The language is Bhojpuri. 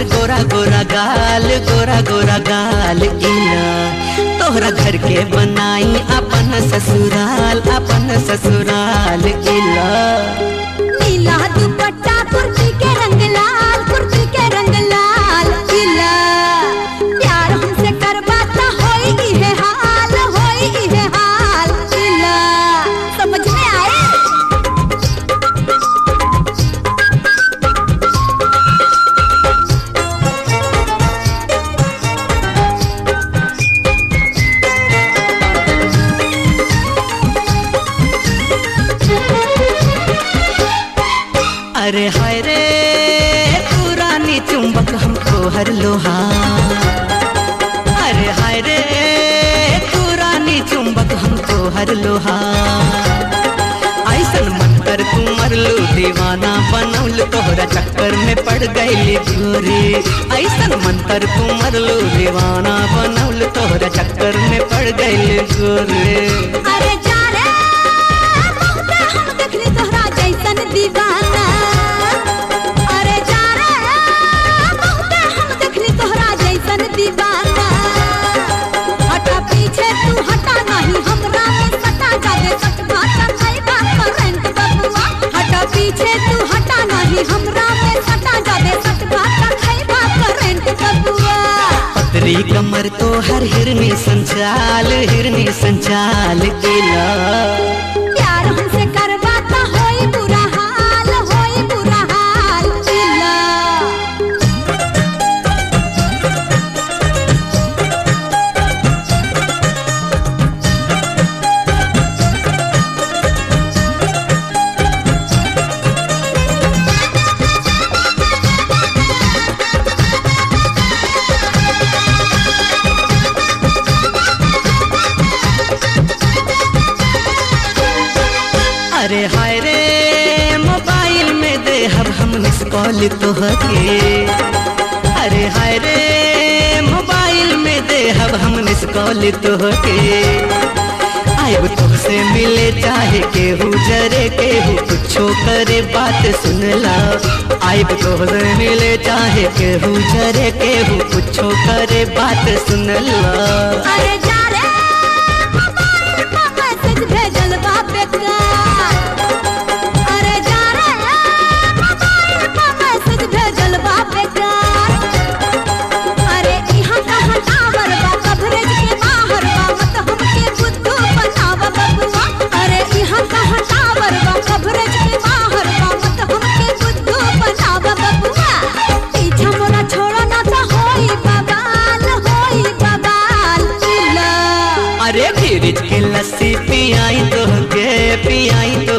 तोहर गोरा गोरा गाल इला तोहरा घर के बनाई अपन ससुराल इला। नीला दुपट्टा कुर्ती के रंग लाल इला प्यार हमसे करवाता होई इहे हाल इला। समझ में आए? अरे हाय रे पुरानी चुंबक हमको हर लोहा। अरे हाय रे पुरानी चुंबक हमको हर लोहा। ऐसन मंतर तू मरलू दीवाना बनौल तोहरा चक्कर में पड़ गईली गोरी। ऐसन मंतर तू मरलू दीवाना बनौल तोहरा चक्कर में पड़ गईली गोरी। अरे जा रे हम देखली तोहरा जैसन दीवाना। अरे जा रे हम देखली तोहरा जैसन दीवाना। हटा पीछे तू हटा नहीं हमरा में सटा जादे सटवा चढ़ाई करंट बबुआ। हटा पीछे तू हटा नहीं हमरा में सटा जादे सटवा चढ़ाई करंट बबुआ। पतरी कमर तो हर हिरनी संचाल इला प्यार हमसे करवाता होई बुरा हाल इला। अरे हाय रे मोबाइल में दे हम मिस कॉल तोहके। अरे हाय रे मोबाइल में दे हम मिस कॉल तोहके। आइब तुमसे मिले चाहे केहू जरे केहू कुछो करे बात सुनला। आइब तुमसे मिले चाहे केहू जरे केहू कुछो करे बात सुनला। अरे जा रे मोबाइल पर मैसेज भेजल बा बेकार। अरे जा रे मोबाइल पर मैसेज भेजल बा बेकार। अरे इहाँ कहाँ टावर बा कवरेज के बाहर बा मत हमके बुद्धू बनावा बबुआ। अरे इहाँ कहाँ टावर बा कवरेज के बाहर बा मत हमके बुद्धू बनावा बबुआ। पीछा मोरा छोड़ा ना तो होई बवाल इला। अरे फ्रिज के लस्सी पियाई तोहके